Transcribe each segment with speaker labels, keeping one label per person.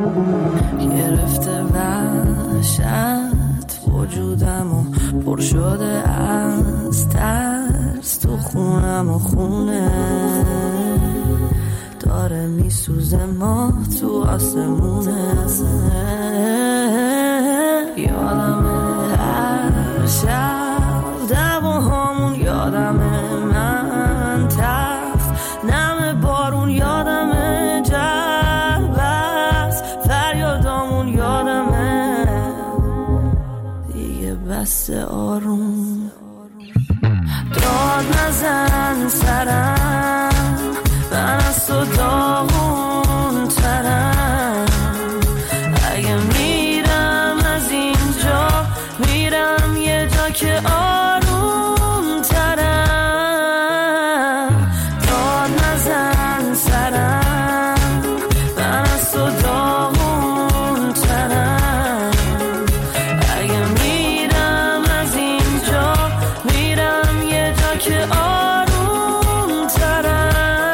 Speaker 1: گرفته وحشت وجودمو پر شده از ترس، تو خونم و خونه داره میسوزه، ماه تو آسمونه. یادمه هر شب دعواهامون، یادمه من تفت نم بارون، یادمه جربست فریادامون، یادمه دیگه بس آروم. داد نزن سرم، من از تو داغون ترم، اگه میرم از اینجا میرم یه جا که آروم ترم. داد نزن سرم، من از تو داغون ترم، اگه میرم از اینجا میرم یه جا که آروم ترم.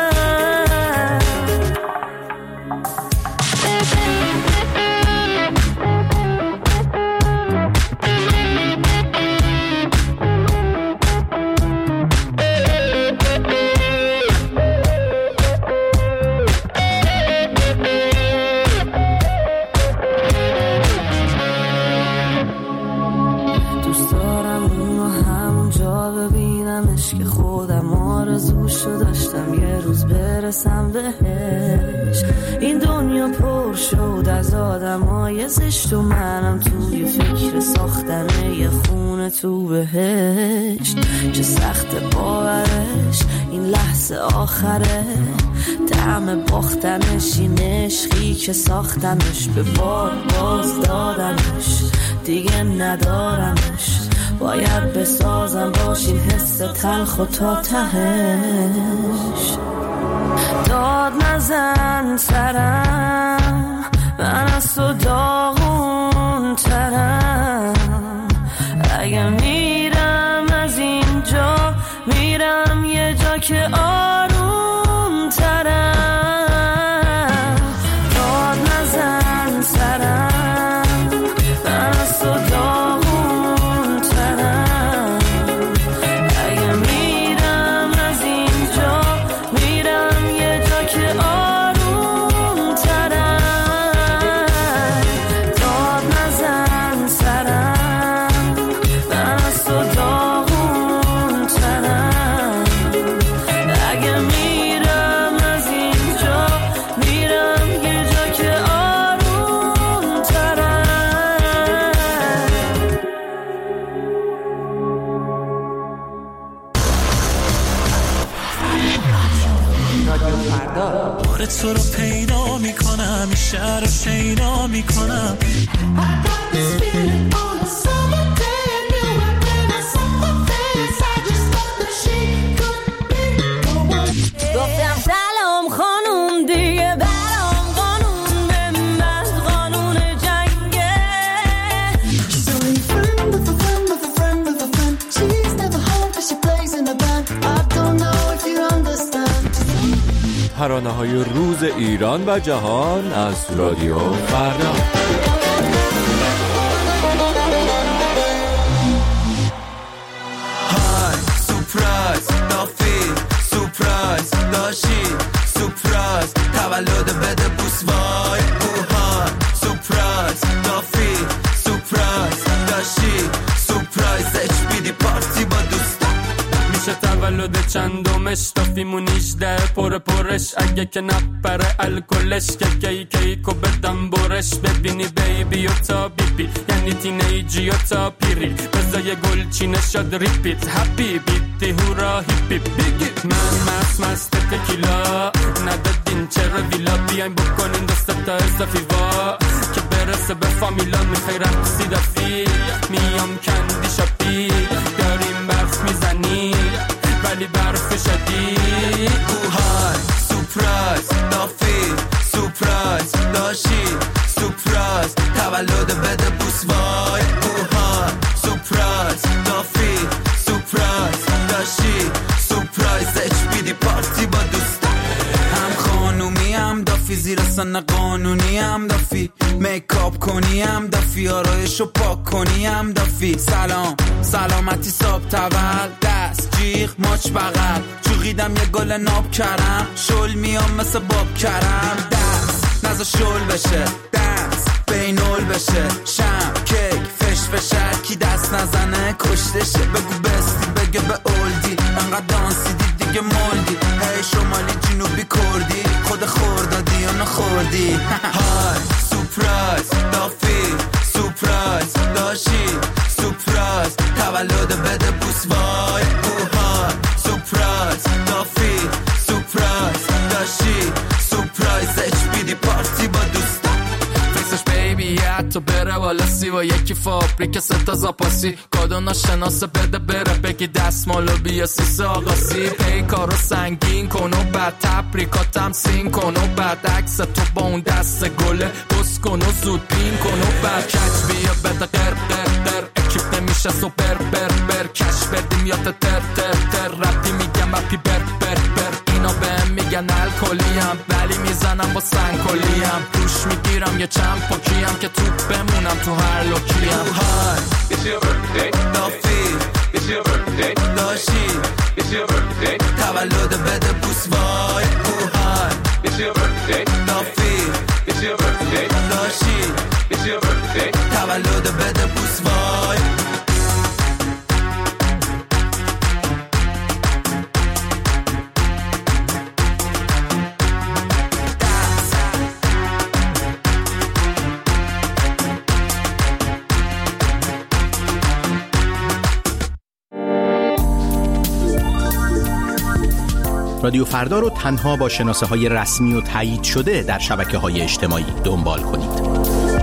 Speaker 1: دوست دارم اونو همونجا ببینمش که خودم آرزوشو داشتم یه روز برسم بهش. این دنیا پر شد از آدمای زشت و منم توی فکر ساختن یه خونه تو بهشت. چه سخت باورش این لحظه آخره، طعم باختنش این عشقی که ساختمش، به بار باز دادمش دیگه ندارمش، باید بسازم باشین حس تلخ و تا تهش. داد نزن سرم، من از تو داغون ترم، اگه میرم از اینجا میرم یه جا که آروم ترم. داد نزن سرم، من از تو داغون ترم، اگه میرم از اینجا میرم یه جا که آروم ترم. داد نزن سرم، من از تو داغون ترم، اگه میرم از اینجا میرم یه جا که آروم ترم.
Speaker 2: بار تو رو پیدا میکنم، این شهر رو شیدا میکنم.
Speaker 1: گفتم سلام خانوم دیگه برام قانون به من قانون جنگه.
Speaker 3: She's only friend of a friend of a friend of a friend. She's never home but she plays in a band. I don't know if you understand.
Speaker 4: ترانه‌های روز ایران و جهان از رادیو فردا.
Speaker 5: های سورپرایز دافی، سورپرایز داشی، سورپرایز تولد بده بوس وای اوهان. سورپرایز دافی، سورپرایز داشی، سورپرایز HBD پارتی با دوستان.
Speaker 6: میشه تولد چندمش دافیمون 18 پرش، اگه که نپره الکلش که کیکو بدم برش. ببینی بیبی و تا بیبی یعنی تینیجی و تا پیری، بزای گل چینه شد ریپیت هپی بیتی هورا هیپی بیگی. من مست تکیلا ندادین چرا ویلا، بیاین بکنین دست تا اضافی وا که برسه به فامیلا. میخوای رقصی دافی میام کندی شاپی، داریم برف میزنی ولی برف شدی.
Speaker 5: اوهای سورپرایز دافی، سورپرایز داشی، سورپرایز تولد بده بوس وای اوهان. سورپرایز دافی، سورپرایز داشی، سورپرایز HBD پارتی با دوستان. هم خانومی هم دافی زیر سن قانونی هم دافی، میکاپ کنی هم دافی، آرایشو پاک کنی هم دافی. سلام سلامتی صاحب تول، دست جیغ ماچ بغل، جوغیدم یه گل ناب کرم، شل میام مثل باب کرم. دست نزا شل بشه، دست بینول بشه، شم کیک فش فشر، کی دست نزنه کشتشه. بگو بستی بگه به اولدی، انقدر دانسیدی دیگه مولدی. هی شمالی جنوبی کردی، خود خوردادی یا نخوردی. های سورپرایز دافی، سورپرایز داشی، سورپرایز تولد بده بوس وای. های سورپرایز دافی، سورپرایز داشی، سورپرایز HBD پارتی با دوستا. فیسش بیبی تو بره والا سی و یکی فابریک ستا زاپاسی، کادو ناشناسه بده بره بگی دستمالو بیا سیس آقاسی. پیکارو سنگین کن و بعد تبریکاتم سین کن و بعد عکس تو با اون دست گله بس کن و زود پین کن و بعد کچ بیا بده قر قر قر، اکیپ نمیشه سوپر بر بر، کش بدیم یا تر تر تر، رپی میگم رپی بر بر بر. اینا بهم میگن الکلیم ولی میزنم با سنگکلیم، روش میگیرم یه چند پاکیم که تو بمونم تو هر لوکیم. های It's your birthday دافی، It's your birthday داشی، It's your birthday تولد بده بوس وای. های It's your birthday دافی، It's your birthday داشی، It's your birthday تولد بده بوس وای.
Speaker 7: رادیو فردا رو تنها با شناسه‌های رسمی و تایید شده در شبکه‌های اجتماعی دنبال کنید.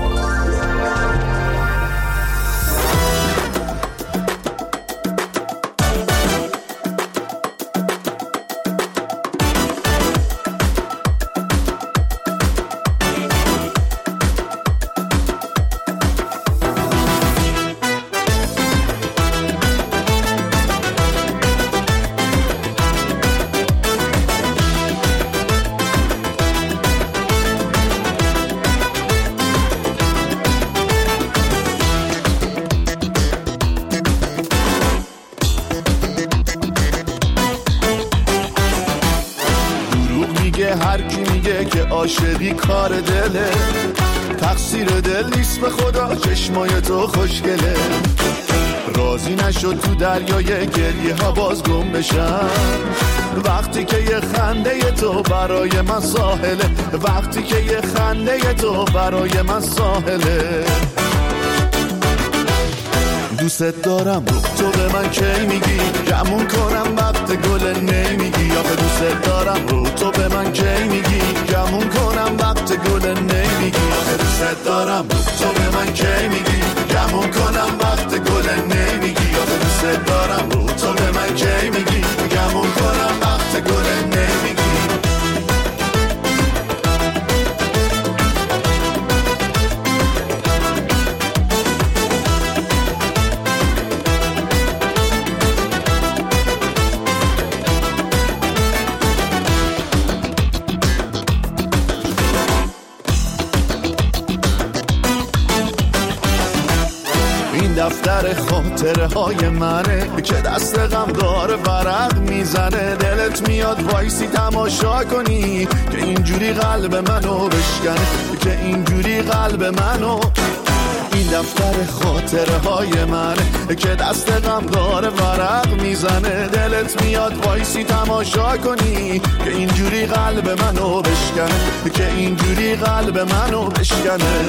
Speaker 8: عاشقی کار دله، تقصیر دل نیست به خدا، چشمای تو خوشگله. راضی نشد تو دریای گریه ها باز گم بشم، وقتی که یه خنده تو برای من ساحله، وقتی که یه خنده تو برای من ساحله. دوست دارم تو به من کی میگی، گمون کنم وقت گل نمیگی. آخه دوست دارم تو به من کی میگی، گمون کنم وقت گل نمیگی. آخه دوست دارم تو به من کی میگی، گمون کنم وقت گل نمیگی. آخه دوست دارم تو به من کی میگی، گمون کنم وقت گل نمیگی. دفتر خاطره های منه که دست غمگار ورق میزنه. دلت میاد وایسی تماشا کنی که اینجوری قلب منو بشکنه، که اینجوری قلب منو. این دفتر خاطره های منه که دست غمگار ورق میزنه. دلت میاد وایسی تماشا کنی که اینجوری قلب منو بشکنه، که اینجوری قلب منو بشکنه.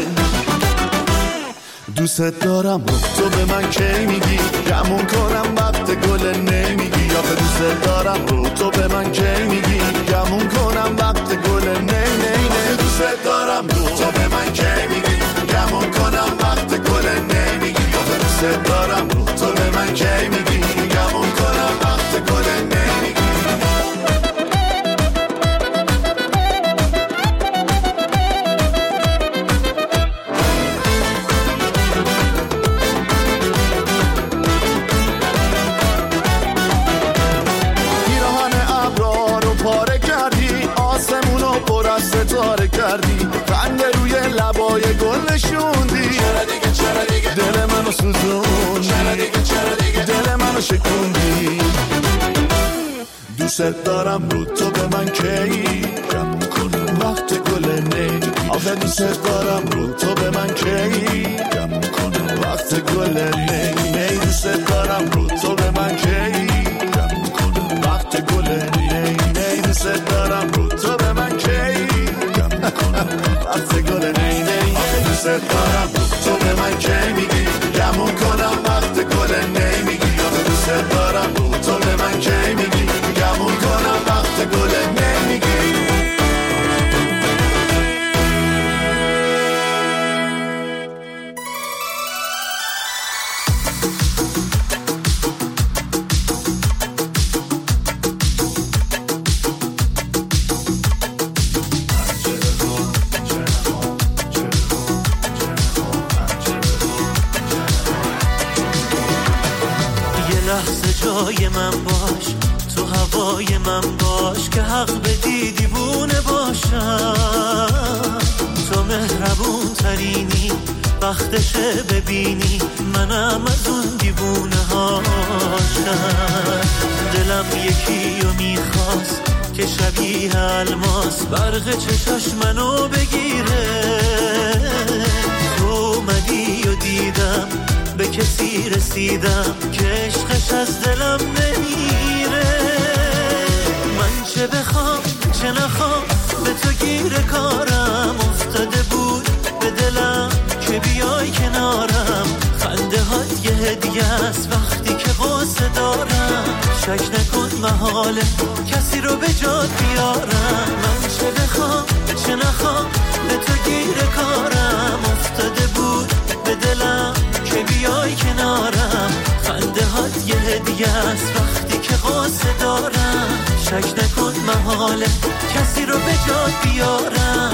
Speaker 8: دوست دارم تو به من کی میگی، گمون کنم وقت گل نمیگی. آخه دوست دارم تو به من کی میگی، گمون کنم وقت گل نه. دوست دارم تو به من کی میگی، گمون کنم وقت گل نمیگی. آخه دوست دارم تو به من کی میگی، گمون کنم وقت گل نمیگی. ستاره کردی، خنده روی لبای گل نشوندی. چرا دیگه دل منو سوزوندی، چرا دیگه دل منو شکوندی. دوست دارم رو تو به من کی کم کنم وقت گل نی. آخه دوست دارم رو تو به من کی کم کنم وقت گل نی. دوست دارم رو تو به من کی کم کنم وقت گل نی. دوست دارم رو تو به من کی کم کنم وقت گل نی. آخه دوست دارم رو تو به من کی میگی کم کنم وقت گل نی میگی. آخه دوست دارم رو تو به من کی میگی گمون کنم وقت گل نمیگی.
Speaker 1: یه لحظه جای من باش، تو هوای من باش که حق بدی دیوونه باشم. تو مهربون ترینی، وقتشه ببینی منم از اون دیوونه هاشم. دلم یکی رو میخواست که شبیه الماس برق چشاش منو بگیره. تو اومدی و دیدم به کسی رسیدم که عشقش از دلم نمیره. من چه بخوام چه نخوام به تو گیر کارم افتاده بود به دلم که بیای کنارم. خنده هات یه هدیه است وقتی که قصه دارم. شک نکن محاله کسی رو به جات بیارم. من چه بخوام چه نخوام به تو گیر کارم افتاده بود به دلم که بیای کنارم. خنده هات یه هدیه است وقتی که قصه دارم. شک نکن محاله کسی رو به جات بیارم.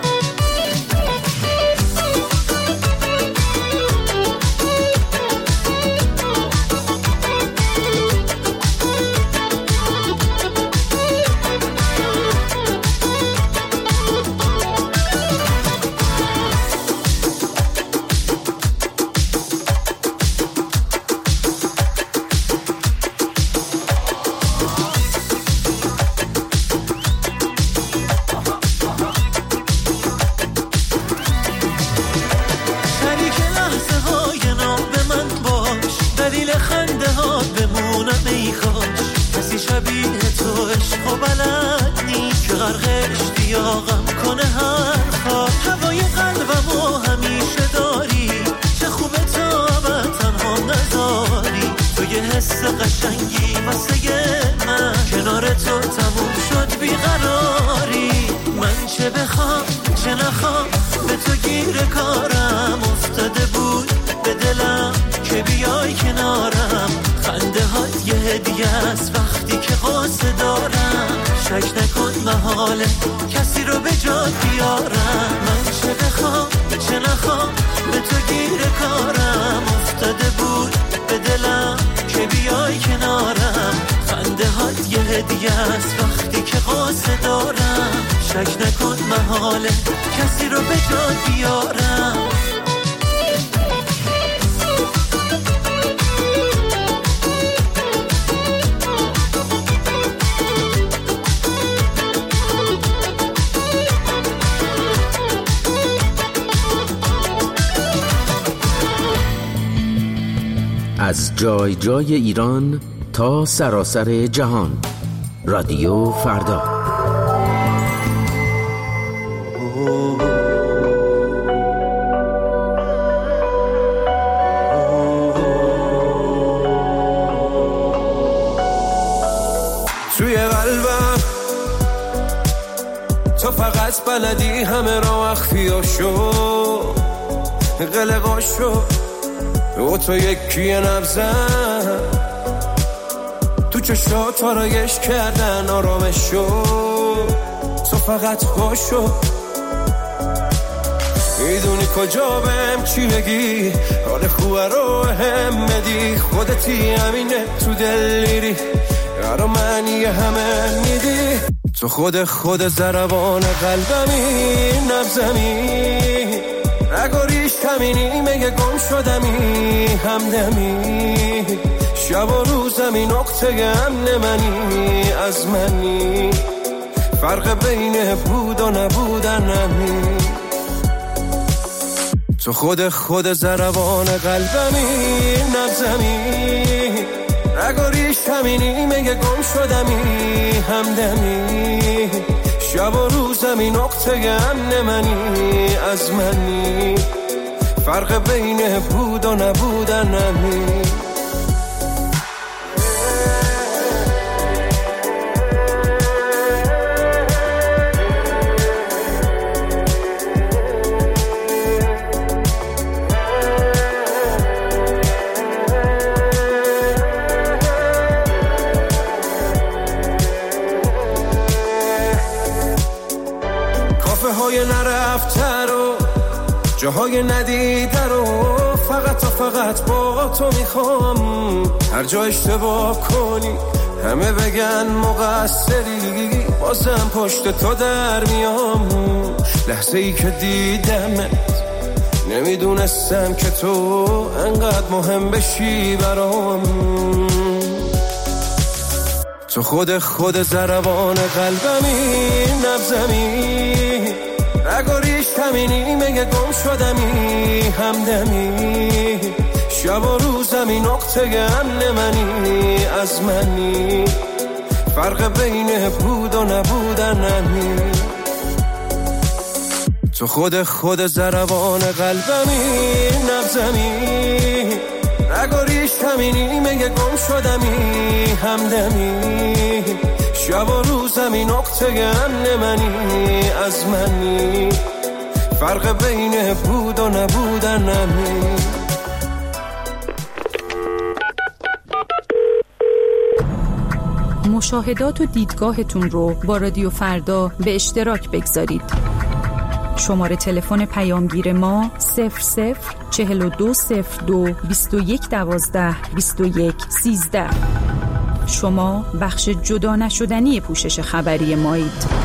Speaker 1: کسی رو به جات بیارم. من چه بخوام چه نخوام به تو گیر کارم افتاده بود به دلم که بیای کنارم. خنده هات یه هدیه است وقتی که قصه دارم. شک نکن محاله کسی رو به جات بیارم.
Speaker 7: از جای جای ایران تا سراسر جهان. رادیو فردا.
Speaker 9: توی قلبم تو فقط بلدی همه را مخفیاشو قلقاشو و تو یکی نبزن تو چشات آرایش کردن آرامشو. تو فقط باشو میدونی کجا بهم چی بگی. حال خوبه رو هم بدی خودتی همینه تو دل میری یارو معنی همه میدی. تو خود ضربان قلبمی، نبزمی نگاریش کمینی، مگه گم شدمی همدمی، شب و روزمی نقطه امن منی از منی، فرق بین بود و نبودنمی. تو خود ضربان قلبمی، نبزمی نگاریش کمینی، مگه گم شدمی همدمی، شب و روزمی نقطه امن منی از منی، فرق بین بود و نبودنمی. نرفته رو جاهای ندیده رو، فقط با تو میخوام. هر جا اشتباه کنی همه بگن مقصری، بازم پشت تو در میام. لحظه ای که دیدمت نمیدونستم که تو انقدر مهم بشی برام. تو خود ضربان قلبمی، نبزمی نگاریش کمینی، مگه گم شدمی همدمی، شب و روزمی نقطه امن منی از منی، فرق بین بود و نبودنمی. تو خود ضربان قلبمی، نبزمی نگاریش کمینی، مگه گم شدمی همدمی، شب و روزمی نقطه امن منی از منی، فرق بین بود و نبودنمی.
Speaker 10: مشاهدات و دیدگاهتون رو با رادیو فردا به اشتراک بگذارید. شماره تلفن پیامگیر ما 004202 2112 2113. شما بخش جدا نشدنی پوشش خبری مایید.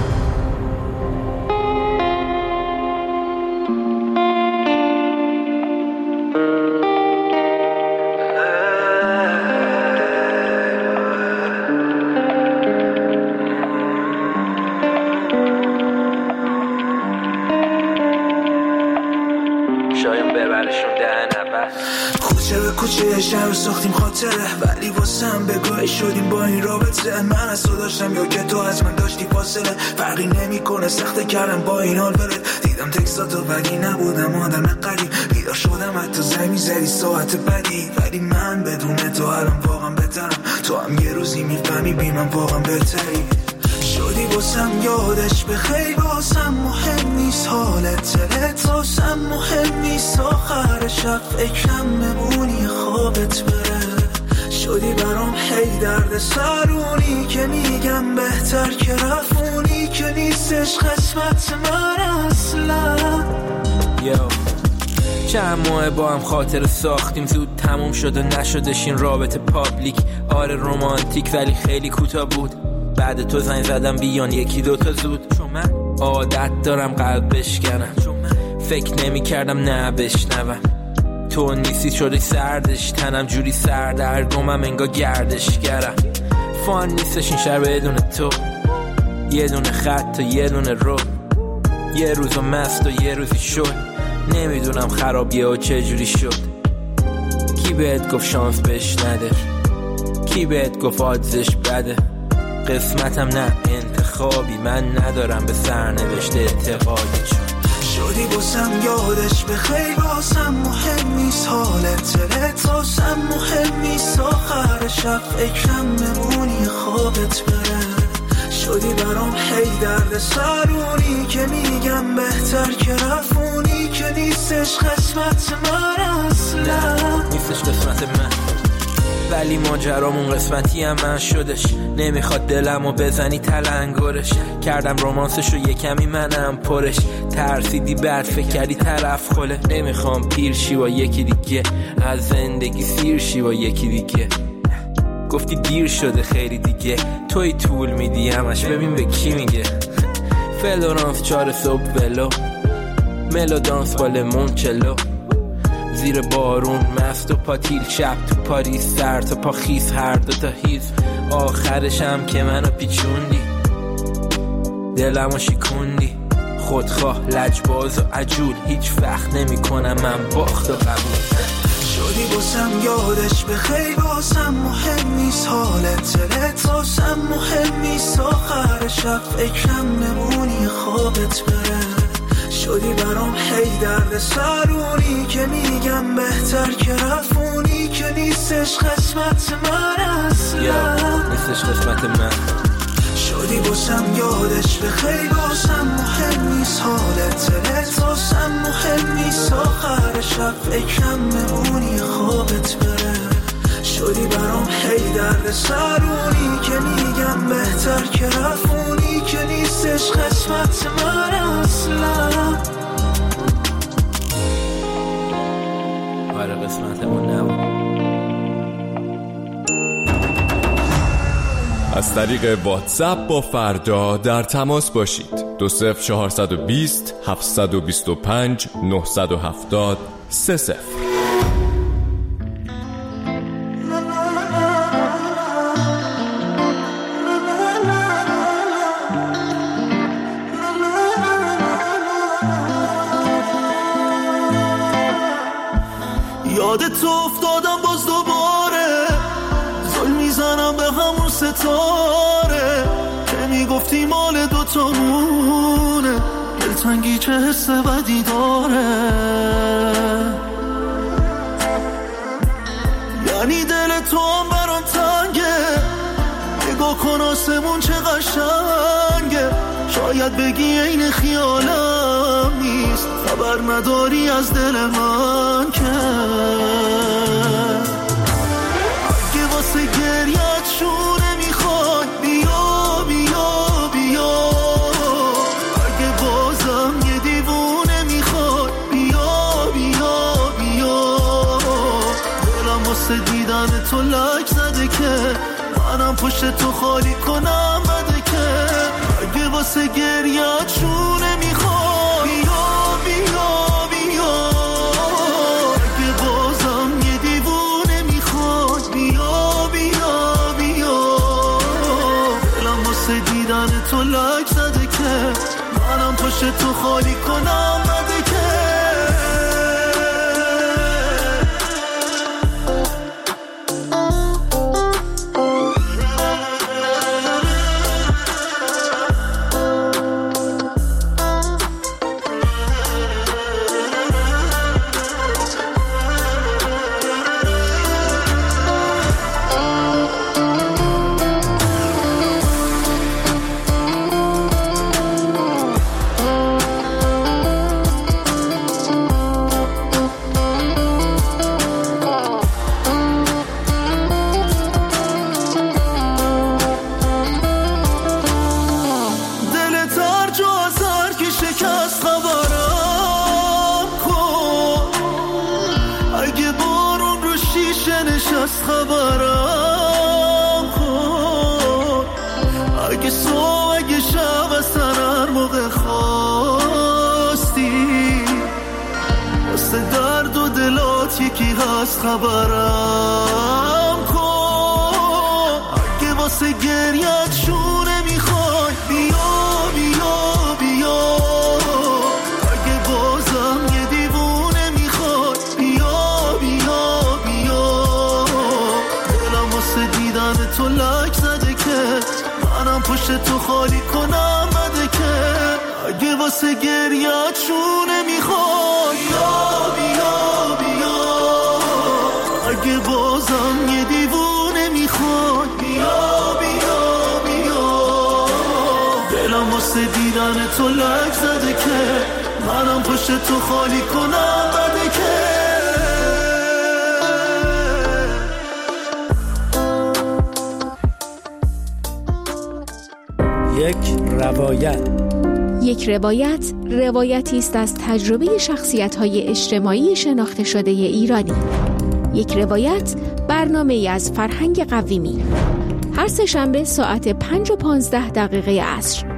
Speaker 11: کوچه شهر ساختیم خاطره، ولی واسم بگاهی شدیم با این رابطه. من از تو داشتم یا که تو از من داشتی فاصله، فرقی نمی کنه سخته کردم با این حال بره. دیدم تکستاتو ولی نبودم آدم قریب، بیدار شدم حتی زنگ می‌زدی ساعت بدی، ولی من بدون تو الان واقعا بهترم. تو هم یه روزی میفهمی بی من واقعا بهتری. شدی واسم یادش بخیر، واسم مهم نیست حالت دلت، واسم مهم نیست آخر شب فکرم بمونی خوابت بره. شدی برام هی درد سرونی که میگم بهتر که رفونی، که نیستش قسمت من اصلا.
Speaker 12: چند ماه با هم خاطر ساختیم، زود تموم شد و نشدش این رابطه پابلیک. آره رومانتیک ولی خیلی کوتاه بود. بعد تو زنگ زدم بیان یکی دوتا زود، چون من عادت دارم قلب بشکنم، فکر نمی کردم نه بشنوم. تو نیستی شدی سردش، تنم جوری سردرگمم انگار گردشگرم. فان نیستش این شهر بدون تو، یه دونه خط و یه دونه رو، یه روزو مست و یه روزی شد. نمیدونم خرابیه و چه جوری شد. کی بهت گفت شانس بهش نده، کی بهت گفت آدزش بده. قسمتم نه انتخابی، من ندارم به سرنوشت اعتقادی.
Speaker 11: شدی واسم یادش بخیر، واسم مهم نیست حالت دلت، واسم مهم نیست آخر شب فکرم بمونی خوابت بره. شدی برام هی درد سرونی که میگم بهتر که رفونی، که نیستش قسمت من اصلا.
Speaker 12: نیستش قسمت من، ولی ماجرامون قسمتی هم من شدش. نمیخواد دلمو بزنی تلنگرش، کردم رومانسشو یه کمی منم پرش. ترسیدی بعد فکر کردی طرف خله. نمیخوام پیر شی با یکی دیگه، از زندگی سیر شی با یکی دیگه. گفتی دیر شده خیلی دیگه، توی طول میدی همش، ببین به کی میگه. فلورانس 4 صبح ولو، ملودانس با لیمونچلو، زیر بارون مست و پاتیل، شب تو پاریس سر تا پا خیس، هر دو تا هیز، آخرشم که منو پیچوندی، دلمو شکوندی، خودخواه لجباز و عجول، هیچ وقت نمی کنم من باخت و قبول.
Speaker 11: شدی باسم یادش به خیلی، باسم مهم نیست حالت دلت، باسم مهم نیست آخر شب فکرم نمونی خوابت بره. شدی برام هی درد سرونی که میگم بهتر که رفونی، که نیستش قسمت من اصلا،
Speaker 12: نیستش قسمت من.
Speaker 11: شدی باسم یادش به خیلی، باسم مهم نیست حالت دلت، باسم مهم نیست آخر شب فکرم نمونی خوابت بره. شدی برام هی درد سرونی که میگم بهتر که رفونی، که نیستش قسمت من اصلا.
Speaker 12: آره قسمتمون نبود.
Speaker 4: از طریق واتساپ با فردا در تماس باشید. 20420 725 970 30.
Speaker 1: یادت افتادم باز دوباره، زل میزنم به همون ستاره که میگفتی مال دوتامونه، دلتنگی چه حس بدی داره. یعنی دل تو هم برام تنگه، نگاه کن آسمون چه قشنگه، شاید بگی این خیالم نیست، خبر نداری از دل من که. اگه واسه گریت شونه میخوای بیا بیا بیا، اگه بازم یه دیوونه میخوای بیا بیا بیا، دلم واسه دیدن تو لک زده که منم پشت تو خالی کنم بده که. اگه واسه گریت شونه میخوای بیا بیا بیا، اگه بازم یه دیوونه میخوای بیا بیا بیا، دلم واسه دیدن تو لک زده که منم پشت تو خالی کنم بده که. نشست خبرم کن، اگه صبح اگه شب از هر موقع خواستی، واسه درد و دلات یکی هست خبرم کن. اگه واسه گریت شونه میخوای بیا بیا بیا، اگه بازم یه دیوونه میخوای بیا بیا بیا، دلم واسه دیدن تو لک زده که منم پشت تو خالی کنم بده که. اگه واسه گریت شونه میخوای بیا بیا بیا، اگه بازم یه دیوونه میخوای بیا بیا بیا، دلم واسه دیدن تو لک زده که منم پشت تو خالی کنم بده که.
Speaker 13: یک روایت روایتی است از تجربه شخصیت‌های اجتماعی شناخته شده ایرانی. یک روایت برنامه‌ای از فرهنگ قویمی. هر سه شنبه ساعت 5:15 عصر.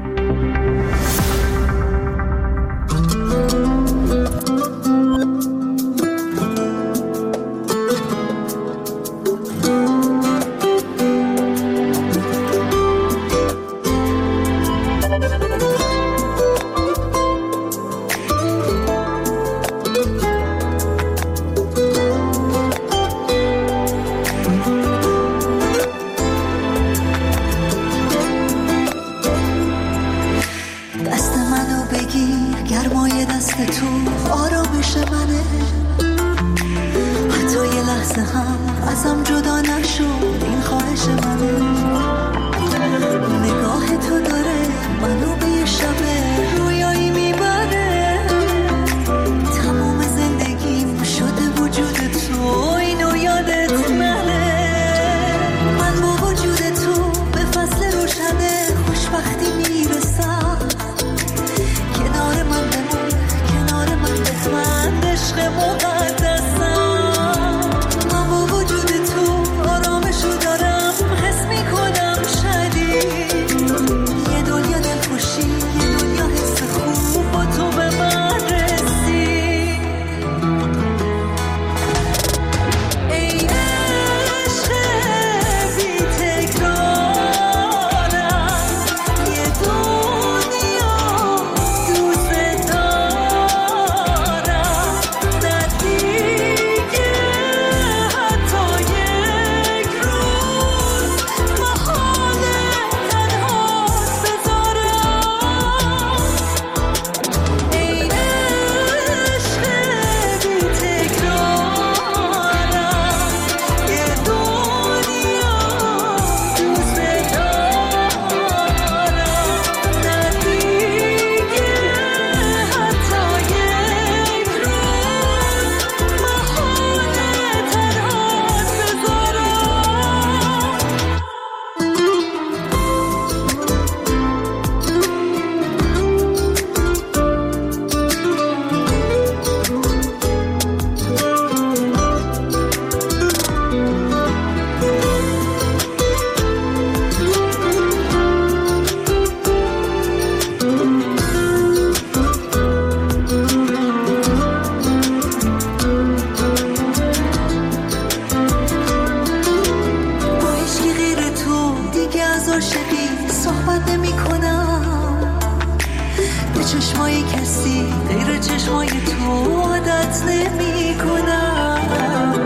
Speaker 3: چشمای کسی غیر چشمای تو عادت نمی کنم.